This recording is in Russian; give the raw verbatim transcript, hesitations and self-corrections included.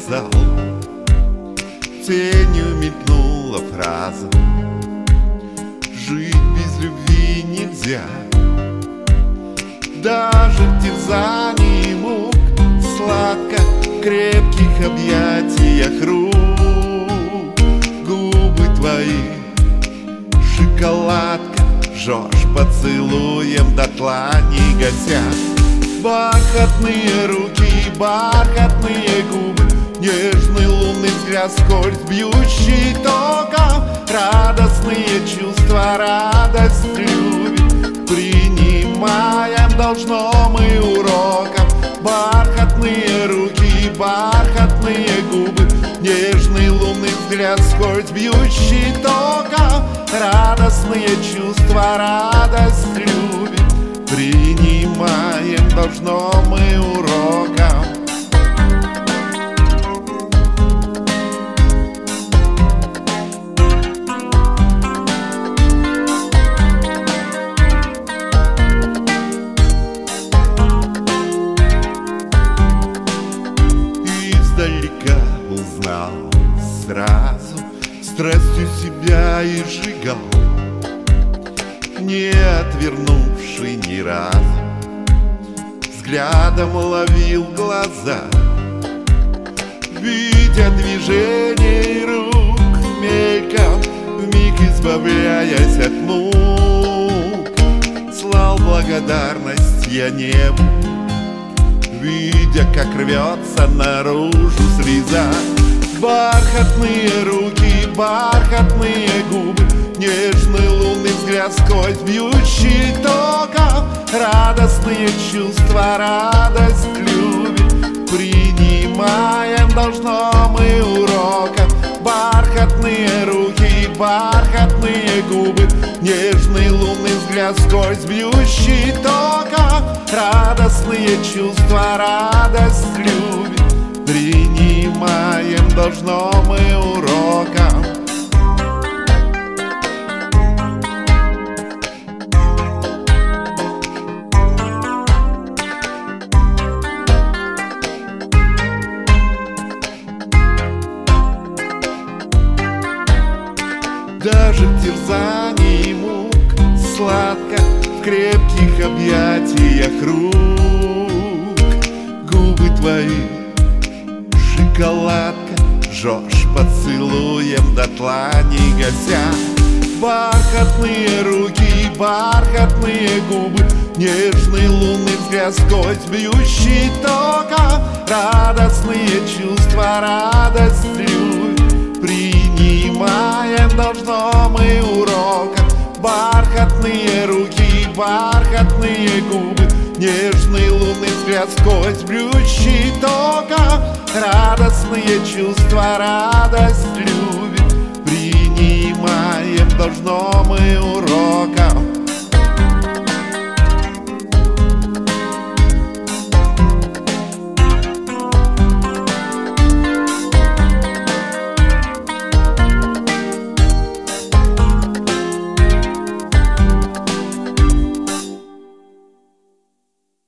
сказал, тенью мелькнула фраза: жить без любви нельзя. Даже в терзании мук сладко в крепких объятиях рук. Губы твои, шоколадка, жжешь поцелуем дотла не гася. Бархатные руки, бархатные губы, нежный лунный взгляд сквозь бьющий током. Радостные чувства, радость любит, принимаем должно мы уроком. Бархатные руки, бархатные губы, нежный лунный взгляд сквозь бьющий током. Радостные чувства, радость любит, принимаем должно мы уроком. Издалека узнал сразу, страстью себя и сжигал, не отвернувший ни разу, взглядом ловил глаза, видя движение рук мельком, вмиг избавляясь от мук. Слал благодарность я небу, видя, как рвется наружу слеза. Бархатные руки, бархатные губы, нежный лунный взгляд сквозь бьющий током. Радостные чувства, радость любит, принимаем должно мы уроком. Бархатные руки, бархатные губы, нежный лунный взгляд сквозь бьющий током. Радостные чувства, радость любит, принимаем должно мы уроком. Даже в терзании мук сладко в крепких объятиях рук. Губы твои, шоколадка, жжешь поцелуем дотла не гася. Бархатные руки, бархатные губы, нежный лунный взгляд сквозь бьющий током. Радостные чувства, радость любит, принимаем должно мы уроком. Бархатные руки, бархатные губы, нежный лунный взгляд сквозь бьющий током. Радостные чувства, радость любит, принимаем должно мы уроком.